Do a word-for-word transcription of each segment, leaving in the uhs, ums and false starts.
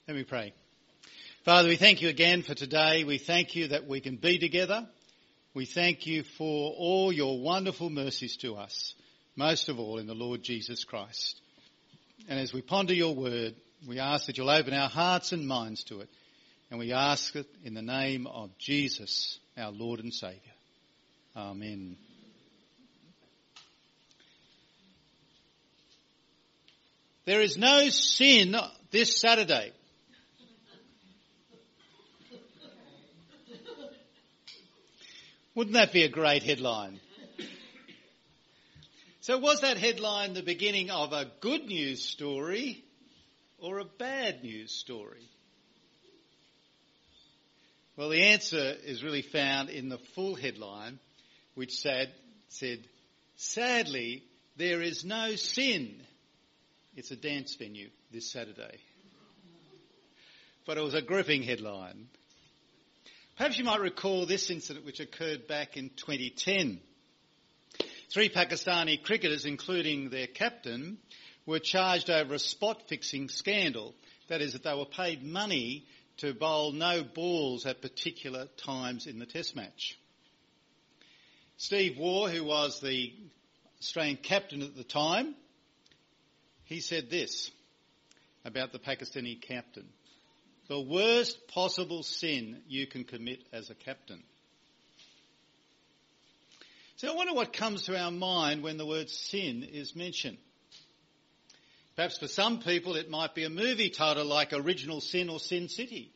Let me pray. Father, we thank you again for today. We thank you that we can be together. We thank you for all your wonderful mercies to us, most of all in the Lord Jesus Christ. And as we ponder your word, we ask that you'll open our hearts and minds to it. And we ask it in the name of Jesus, our Lord and Saviour. Amen. There is no sin this Saturday. Wouldn't that be a great headline? So was that headline the beginning of a good news story or a bad news story? Well, the answer is really found in the full headline, which said, said, sadly, there is no sin. It's a dance venue this Saturday. But it was a gripping headline. Perhaps you might recall this incident which occurred back in twenty ten. Three Pakistani cricketers, including their captain, were charged over a spot-fixing scandal. That is, that they were paid money to bowl no balls at particular times in the test match. Steve Waugh, who was the Australian captain at the time, he said this about the Pakistani captain: the worst possible sin you can commit as a captain. So I wonder what comes to our mind when the word sin is mentioned. Perhaps for some people it might be a movie title like Original Sin or Sin City.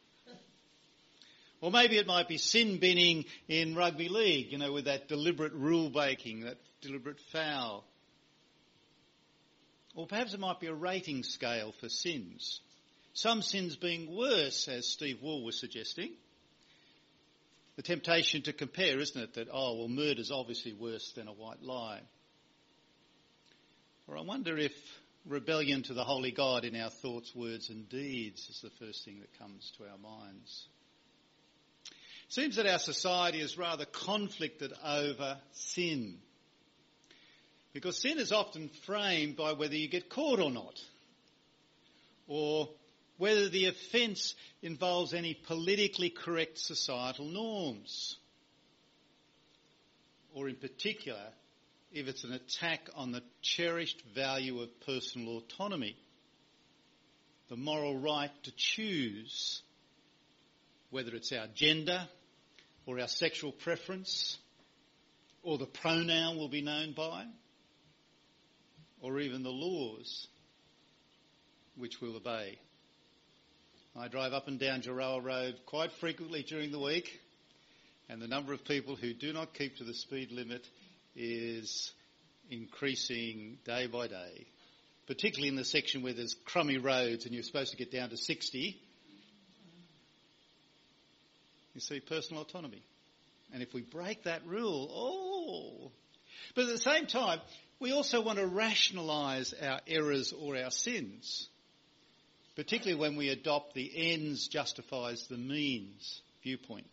Or maybe it might be sin binning in rugby league, you know, with that deliberate rule breaking, that deliberate foul. Or perhaps it might be a rating scale for sins. Some sins being worse, as Steve Waugh was suggesting. The temptation to compare, isn't it, that, oh, well, murder's obviously worse than a white lie. Or I wonder if rebellion to the holy God in our thoughts, words and deeds is the first thing that comes to our minds. It seems that our society is rather conflicted over sin. Because sin is often framed by whether you get caught or not, or whether the offence involves any politically correct societal norms, or in particular, if it's an attack on the cherished value of personal autonomy, the moral right to choose whether it's our gender or our sexual preference or the pronoun we'll be known by, or even the laws which we'll obey. I drive up and down Jarrah Road quite frequently during the week, and the number of people who do not keep to the speed limit is increasing day by day, particularly in the section where there's crummy roads and you're supposed to get down to sixty. You see, personal autonomy. And if we break that rule, oh! But at the same time, we also want to rationalise our errors or our sins, particularly when we adopt the ends justifies the means viewpoint.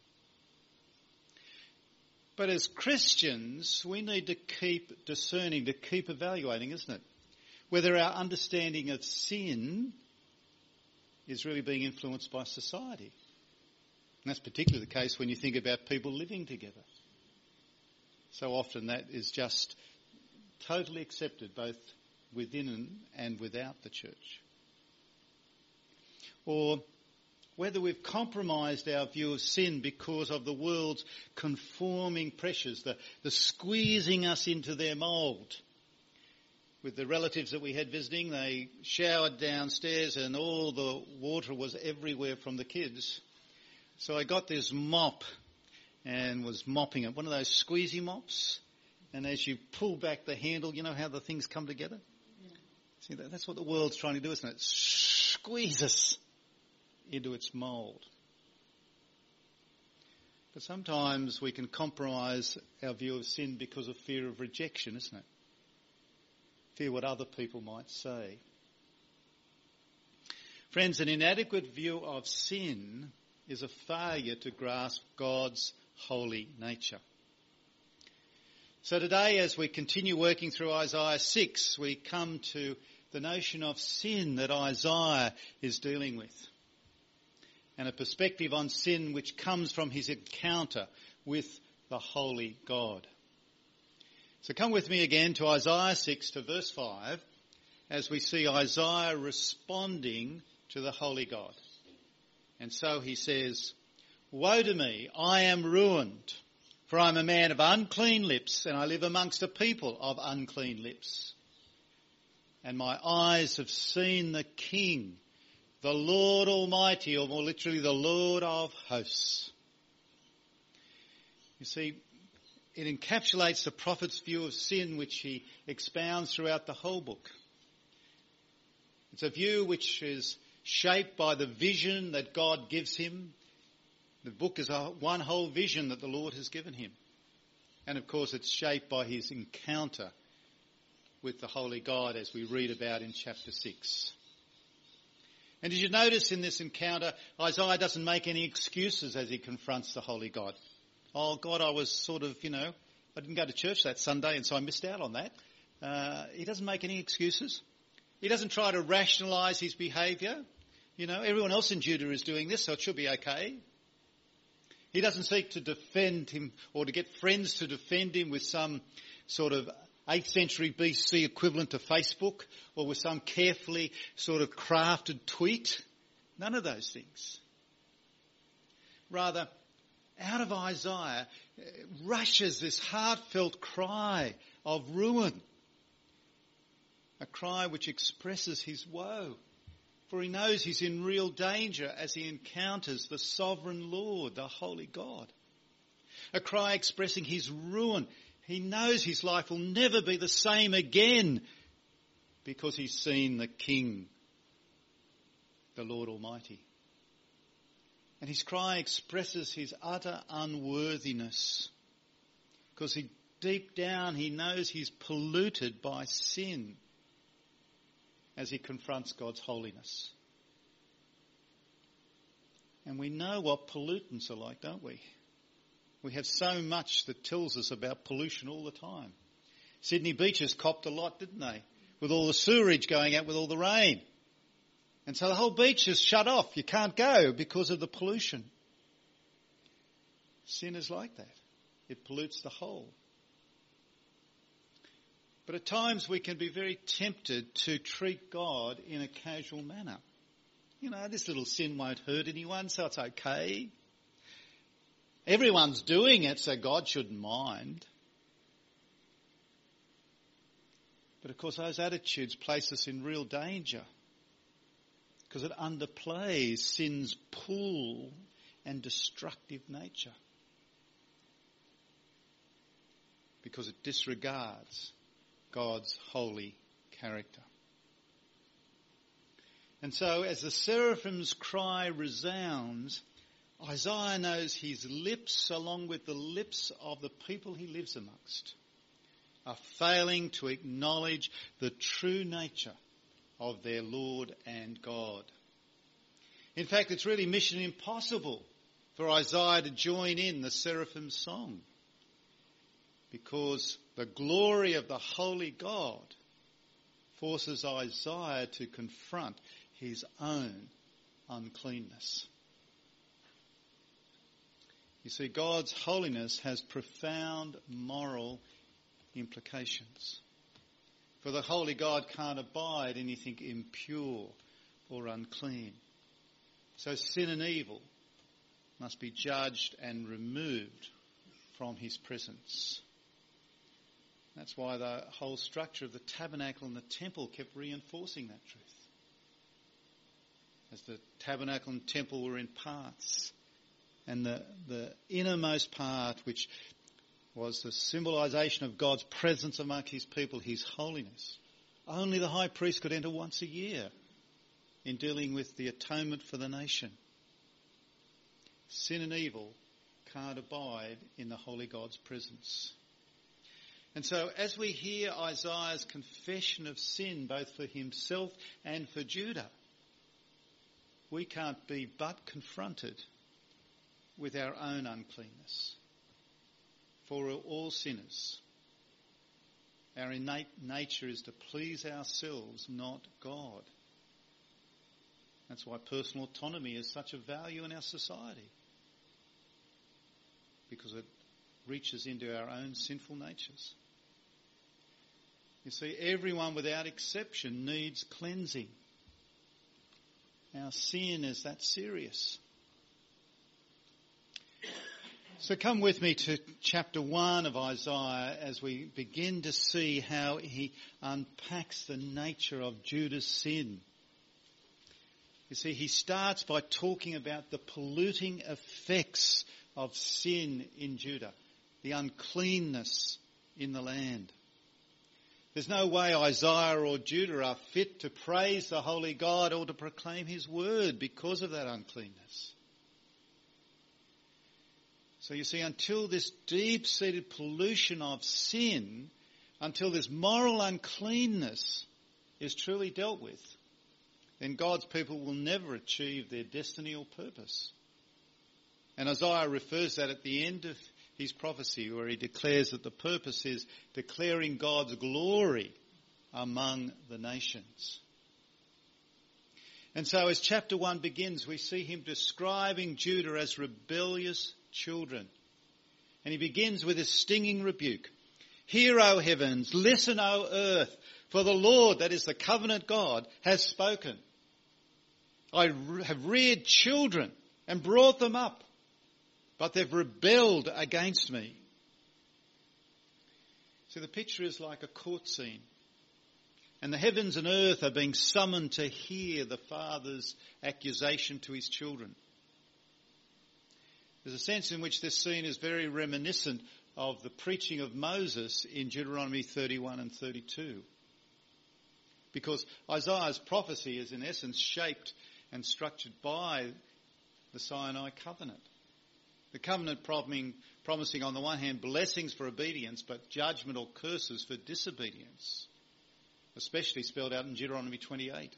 But as Christians, we need to keep discerning, to keep evaluating, isn't it? Whether our understanding of sin is really being influenced by society. And that's particularly the case when you think about people living together. So often that is just totally accepted both within and without the church. Or whether we've compromised our view of sin because of the world's conforming pressures, the, the squeezing us into their mould. With the relatives that we had visiting, they showered downstairs and all the water was everywhere from the kids. So I got this mop and was mopping it, one of those squeezy mops. And as you pull back the handle, you know how the things come together? Yeah. See, that, that's what the world's trying to do, isn't it? Squeeze us into its mould. But sometimes we can compromise our view of sin because of fear of rejection, isn't it? Fear what other people might say. Friends, an inadequate view of sin is a failure to grasp God's holy nature. So today, as we continue working through Isaiah six, we come to the notion of sin that Isaiah is dealing with, and a perspective on sin which comes from his encounter with the holy God. So come with me again to Isaiah six, to verse five, as we see Isaiah responding to the holy God. And so he says, "Woe to me, I am ruined, for I am a man of unclean lips, and I live amongst a people of unclean lips. And my eyes have seen the King, the Lord Almighty," or more literally, the Lord of hosts. You see, it encapsulates the prophet's view of sin, which he expounds throughout the whole book. It's a view which is shaped by the vision that God gives him. The book is a one whole vision that the Lord has given him. And of course it's shaped by his encounter with the holy God, as we read about in chapter six. And did you notice in this encounter, Isaiah doesn't make any excuses as he confronts the holy God. "Oh God, I was sort of, you know, I didn't go to church that Sunday and so I missed out on that." Uh, he doesn't make any excuses. He doesn't try to rationalise his behaviour. You know, everyone else in Judah is doing this, so it should be okay. He doesn't seek to defend him or to get friends to defend him with some sort of eighth century B C equivalent to Facebook, or with some carefully sort of crafted tweet. None of those things. Rather, out of Isaiah rushes this heartfelt cry of ruin. A cry which expresses his woe. For he knows he's in real danger as he encounters the sovereign Lord, the holy God. A cry expressing his ruin. He knows his life will never be the same again because he's seen the King, the Lord Almighty. And his cry expresses his utter unworthiness, because he, deep down he knows he's polluted by sin as he confronts God's holiness. And we know what pollutants are like, don't we? We have so much that tells us about pollution all the time. Sydney beaches copped a lot, didn't they? With all the sewerage going out with all the rain. And so the whole beach is shut off. You can't go because of the pollution. Sin is like that. It pollutes the whole. But at times we can be very tempted to treat God in a casual manner. You know, this little sin won't hurt anyone, so it's okay. Everyone's doing it, so God shouldn't mind. But of course those attitudes place us in real danger, because it underplays sin's pull and destructive nature. Because it disregards God's holy character. And so as the seraphim's cry resounds, Isaiah knows his lips, along with the lips of the people he lives amongst, are failing to acknowledge the true nature of their Lord and God. In fact, it's really mission impossible for Isaiah to join in the seraphim's song, because the glory of the holy God forces Isaiah to confront his own uncleanness. You see, God's holiness has profound moral implications. For the holy God can't abide anything impure or unclean. So sin and evil must be judged and removed from his presence. That's why the whole structure of the tabernacle and the temple kept reinforcing that truth. As the tabernacle and temple were in parts, and the, the innermost part, which was the symbolisation of God's presence among his people, his holiness, only the high priest could enter once a year in dealing with the atonement for the nation. Sin and evil can't abide in the holy God's presence. And so as we hear Isaiah's confession of sin, both for himself and for Judah, we can't be but confronted with our own uncleanness. For we're all sinners. Our innate nature is to please ourselves, not God. That's why personal autonomy is such a value in our society, because it reaches into our own sinful natures. You see, everyone without exception needs cleansing. Our sin is that serious. So come with me to chapter one of Isaiah as we begin to see how he unpacks the nature of Judah's sin. You see, he starts by talking about the polluting effects of sin in Judah, the uncleanness in the land. There's no way Isaiah or Judah are fit to praise the holy God or to proclaim his word because of that uncleanness. So you see, until this deep-seated pollution of sin, until this moral uncleanness is truly dealt with, then God's people will never achieve their destiny or purpose. And Isaiah refers that at the end of his prophecy, where he declares that the purpose is declaring God's glory among the nations. And so as chapter one begins, we see him describing Judah as rebellious children. And he begins with a stinging rebuke. Hear, O heavens, listen, O earth, for the Lord, that is the covenant God, has spoken. I have reared children and brought them up, but they've rebelled against me. So the picture is like a court scene. And the heavens and earth are being summoned to hear the father's accusation to his children. There's a sense in which this scene is very reminiscent of the preaching of Moses in Deuteronomy thirty-one and thirty-two. Because Isaiah's prophecy is in essence shaped and structured by the Sinai covenant. The covenant promising on the one hand blessings for obedience, but judgment or curses for disobedience, especially spelled out in Deuteronomy twenty-eight.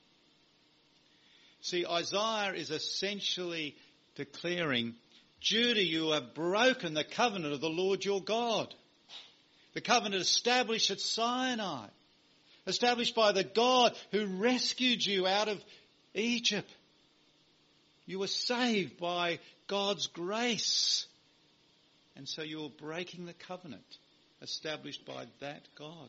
See, Isaiah is essentially declaring, Judah, you have broken the covenant of the Lord your God. The covenant established at Sinai, established by the God who rescued you out of Egypt. You were saved by God's grace. And so you're breaking the covenant established by that God.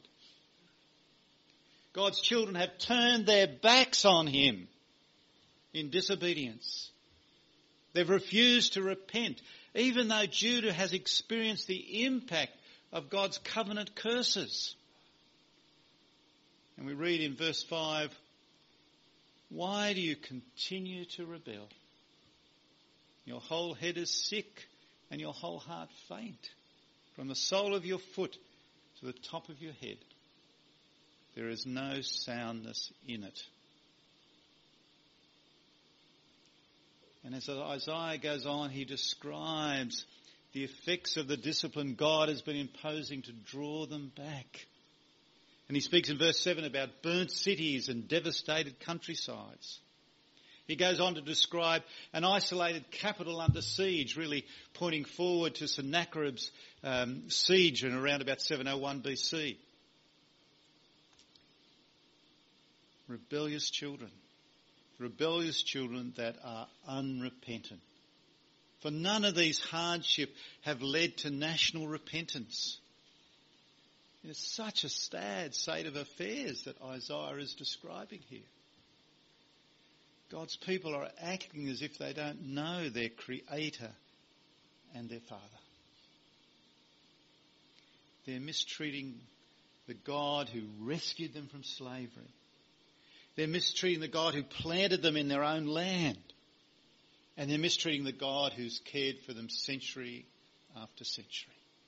God's children have turned their backs on him in disobedience. They've refused to repent, even though Judah has experienced the impact of God's covenant curses. And we read in verse five, why do you continue to rebel? Your whole head is sick and your whole heart faint. From the sole of your foot to the top of your head, there is no soundness in it. And as Isaiah goes on, he describes the effects of the discipline God has been imposing to draw them back. And he speaks in verse seven about burnt cities and devastated countrysides. He goes on to describe an isolated capital under siege, really pointing forward to Sennacherib's um, siege in around about seven oh one B C. Rebellious children. Rebellious children that are unrepentant. For none of these hardships have led to national repentance. It's such a sad state of affairs that Isaiah is describing here. God's people are acting as if they don't know their Creator and their Father. They're mistreating the God who rescued them from slavery. They're mistreating the God who planted them in their own land. And they're mistreating the God who's cared for them century after century.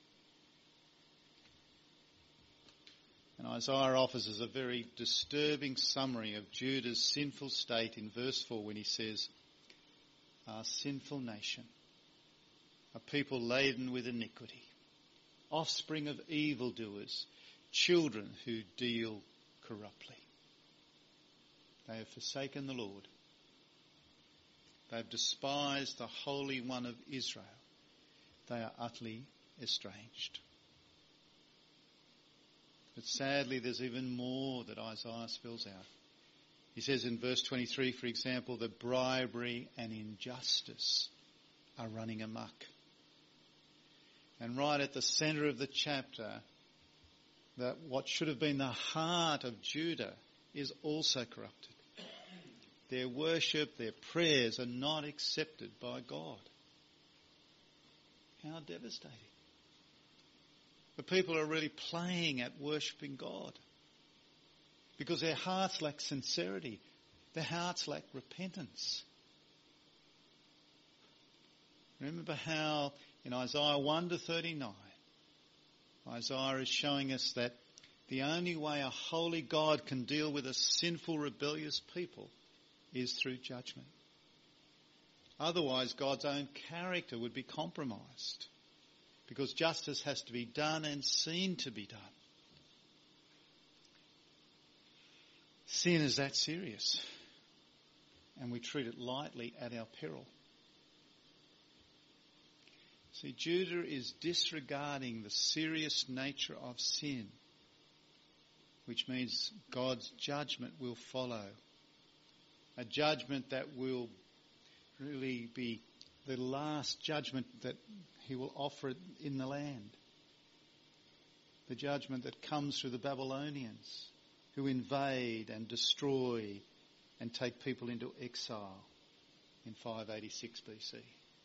And Isaiah offers us a very disturbing summary of Judah's sinful state in verse four when he says, "Our sinful nation, a people laden with iniquity, offspring of evildoers, children who deal corruptly. They have forsaken the Lord. They have despised the Holy One of Israel. They are utterly estranged." But sadly, there's even more that Isaiah spells out. He says in verse twenty-three, for example, that bribery and injustice are running amok. And right at the centre of the chapter, that what should have been the heart of Judah is also corrupted. Their worship, their prayers are not accepted by God. How devastating. The people are really playing at worshipping God because their hearts lack sincerity. Their hearts lack repentance. Remember how in Isaiah one to thirty-nine, Isaiah is showing us that the only way a holy God can deal with a sinful, rebellious people is through judgment. Otherwise, God's own character would be compromised because justice has to be done and seen to be done. Sin is that serious, and we treat it lightly at our peril. See, Judah is disregarding the serious nature of sin, which means God's judgment will follow. A judgment that will really be the last judgment that he will offer in the land. The judgment that comes through the Babylonians who invade and destroy and take people into exile in five eighty-six B C.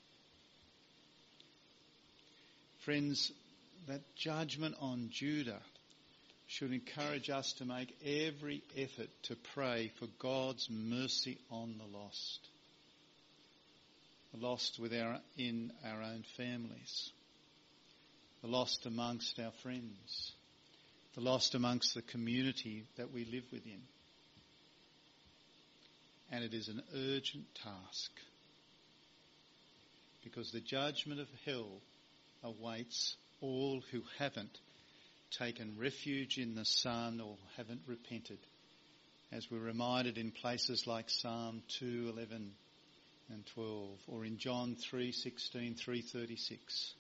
Friends, that judgment on Judah should encourage us to make every effort to pray for God's mercy on the lost. The lost with our, in our own families. The lost amongst our friends. The lost amongst the community that we live within. And it is an urgent task. Because the judgment of hell awaits all who haven't taken refuge in the Son or haven't repented, as we're reminded in places like Psalm two eleven and twelve, or in John three sixteen, three thirty-six.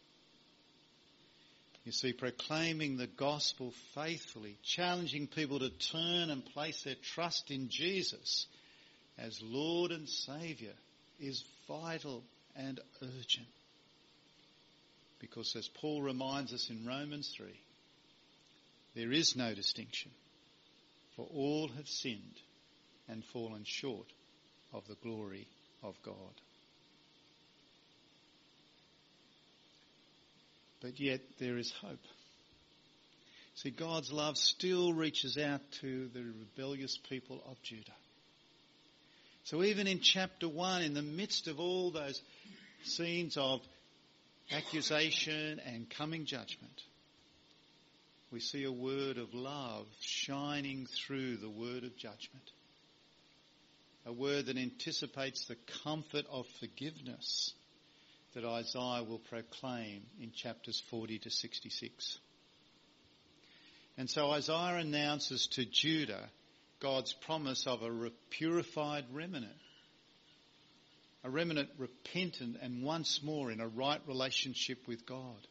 You see, proclaiming the gospel faithfully, challenging people to turn and place their trust in Jesus as Lord and Saviour is vital and urgent. Because as Paul reminds us in Romans three, there is no distinction, for all have sinned and fallen short of the glory of God. But yet there is hope. See, God's love still reaches out to the rebellious people of Judah. So even in chapter one, in the midst of all those scenes of accusation and coming judgment, we see a word of love shining through the word of judgment. A word that anticipates the comfort of forgiveness that Isaiah will proclaim in chapters forty to sixty-six. And so Isaiah announces to Judah God's promise of a purified remnant. A remnant repentant and once more in a right relationship with God.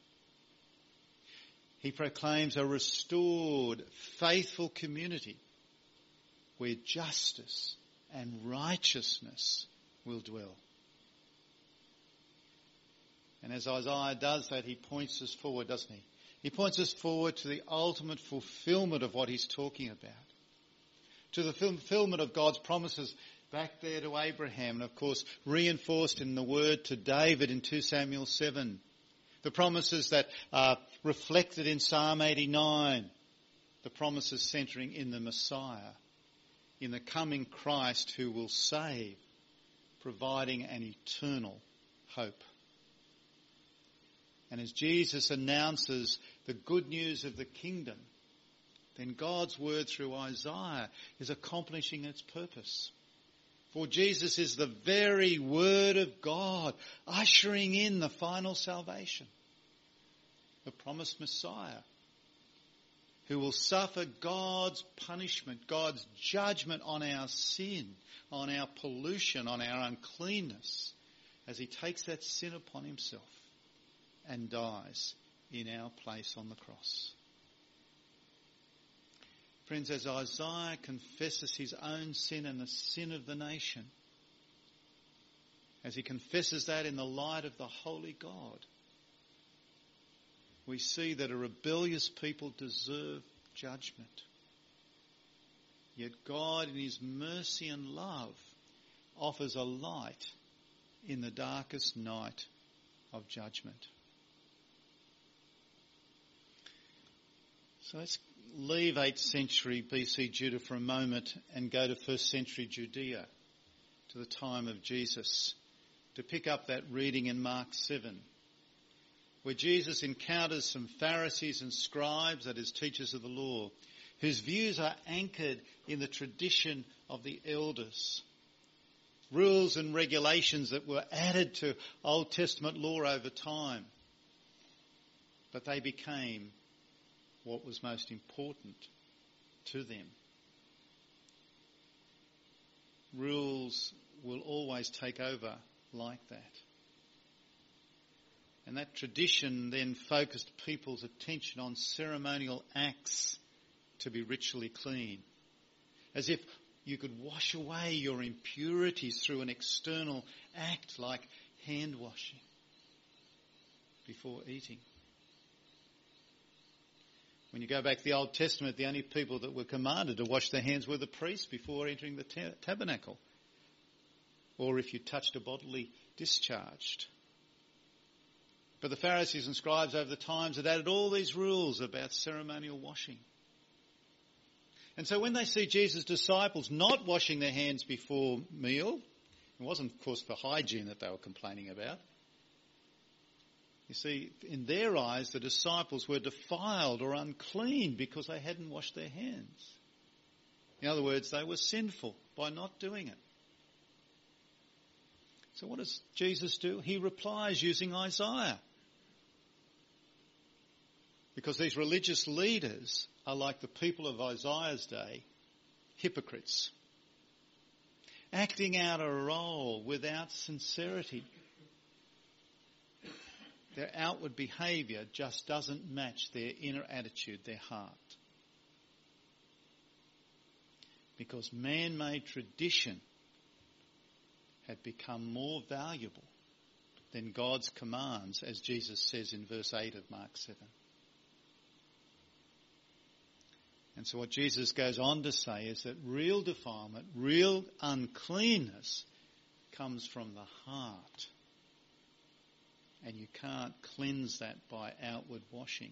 He proclaims a restored, faithful community where justice and righteousness will dwell. And as Isaiah does that, he points us forward, doesn't he? He points us forward to the ultimate fulfillment of what he's talking about. To the fulfillment of God's promises back there to Abraham, and of course reinforced in the word to David in two Samuel seven. The promises that are reflected in Psalm eighty-nine. The promises centering in the Messiah, in the coming Christ who will save, providing an eternal hope. And as Jesus announces the good news of the kingdom, then God's word through Isaiah is accomplishing its purpose. For Jesus is the very word of God, ushering in the final salvation. The promised Messiah, who will suffer God's punishment, God's judgment on our sin, on our pollution, on our uncleanness, as he takes that sin upon himself and dies in our place on the cross. Friends, as Isaiah confesses his own sin and the sin of the nation, as he confesses that in the light of the holy God, we see that a rebellious people deserve judgment. Yet God, in his mercy and love, offers a light in the darkest night of judgment. So let's leave eighth century B C Judah for a moment and go to first century Judea, to the time of Jesus, to pick up that reading in Mark seven, where Jesus encounters some Pharisees and scribes, that is, teachers of the law, whose views are anchored in the tradition of the elders. Rules and regulations that were added to Old Testament law over time. But they became what was most important to them. Rules will always take over like that. And that tradition then focused people's attention on ceremonial acts to be ritually clean, as if you could wash away your impurities through an external act like hand washing before eating. When you go back to the Old Testament, the only people that were commanded to wash their hands were the priests before entering the ta- tabernacle, or if you touched a bodily discharged. But the Pharisees and scribes over the times had added all these rules about ceremonial washing. And so when they see Jesus' disciples not washing their hands before meal, it wasn't, of course, for hygiene that they were complaining about. You see, in their eyes, the disciples were defiled or unclean because they hadn't washed their hands. In other words, they were sinful by not doing it. So what does Jesus do? He replies using Isaiah. Because these religious leaders are like the people of Isaiah's day, hypocrites, acting out a role without sincerity. Their outward behaviour just doesn't match their inner attitude, their heart. Because man-made tradition had become more valuable than God's commands, as Jesus says in verse eight of Mark seven. And so what Jesus goes on to say is that real defilement, real uncleanness comes from the heart. And you can't cleanse that by outward washing.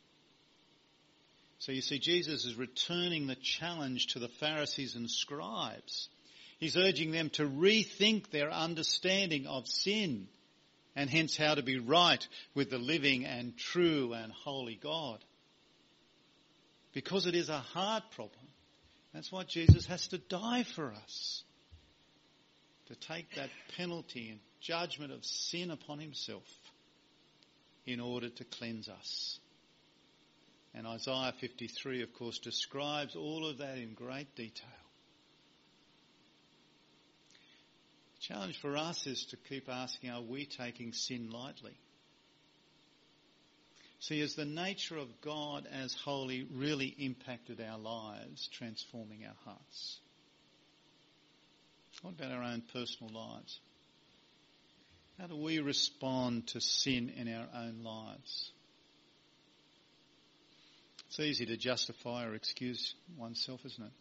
So you see, Jesus is returning the challenge to the Pharisees and scribes. He's urging them to rethink their understanding of sin and hence how to be right with the living and true and holy God. Because it is a heart problem. That's why Jesus has to die for us. To take that penalty and judgment of sin upon himself in order to cleanse us. And Isaiah fifty-three, of course, describes all of that in great detail. The challenge for us is to keep asking, are we taking sin lightly? See, has the nature of God as holy really impacted our lives, transforming our hearts? What about our own personal lives? How do we respond to sin in our own lives? It's easy to justify or excuse oneself, isn't it?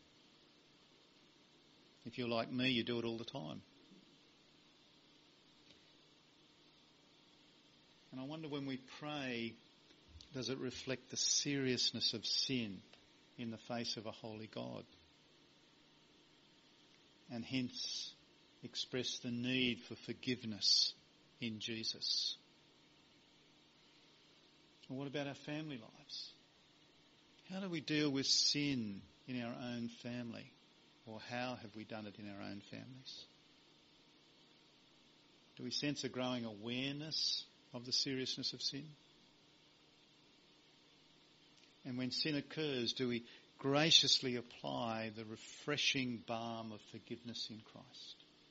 If you're like me, you do it all the time. And I wonder, when we pray, does it reflect the seriousness of sin in the face of a holy God? And hence express the need for forgiveness in Jesus. And what about our family lives? How do we deal with sin in our own family? Or how have we done it in our own families? Do we sense a growing awareness of the seriousness of sin? And when sin occurs, do we graciously apply the refreshing balm of forgiveness in Christ?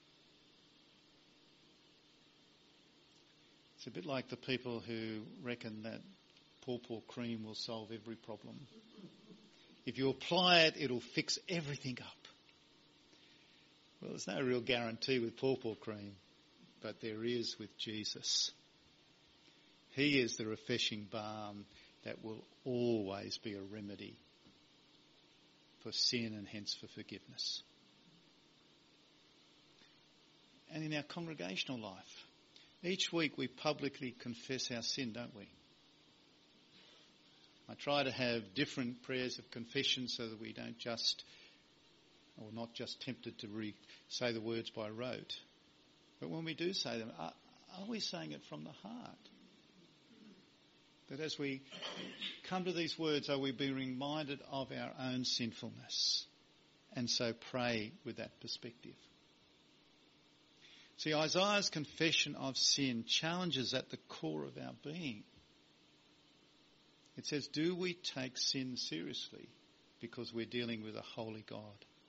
It's a bit like the people who reckon that pawpaw cream will solve every problem. if you apply it, it'll fix everything up. Well, there's no real guarantee with pawpaw cream, but there is with Jesus. He is the refreshing balm that will always be a remedy for sin and hence for forgiveness. And in our congregational life, each week we publicly confess our sin, don't we? I try to have different prayers of confession so that we don't just, or not just tempted to re- say the words by rote. But when we do say them, are, are we saying it from the heart? That as we come to these words, are we being reminded of our own sinfulness? And so pray with that perspective. See, Isaiah's confession of sin challenges at the core of our being. It says, do we take sin seriously because we're dealing with a holy God?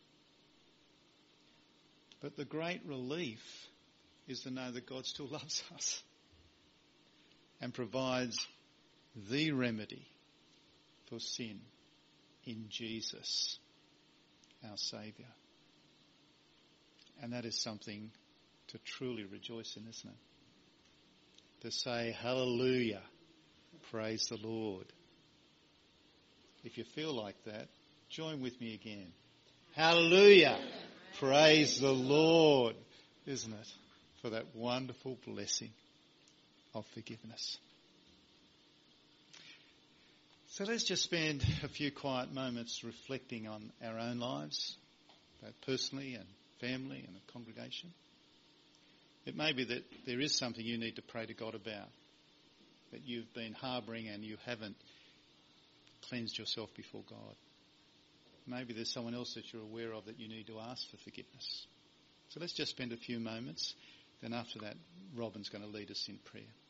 But the great relief is to know that God still loves us and provides the remedy for sin in Jesus, our Saviour. And that is something to truly rejoice in, isn't it? To say, hallelujah, praise the Lord. If you feel like that, join with me again. Hallelujah, praise the Lord, isn't it? For that wonderful blessing of forgiveness. So let's just spend a few quiet moments reflecting on our own lives, both personally and family and the congregation. It may be that there is something you need to pray to God about, that you've been harbouring and you haven't cleansed yourself before God. Maybe there's someone else that you're aware of that you need to ask for forgiveness. So let's just spend a few moments. Then after that, Robin's going to lead us in prayer.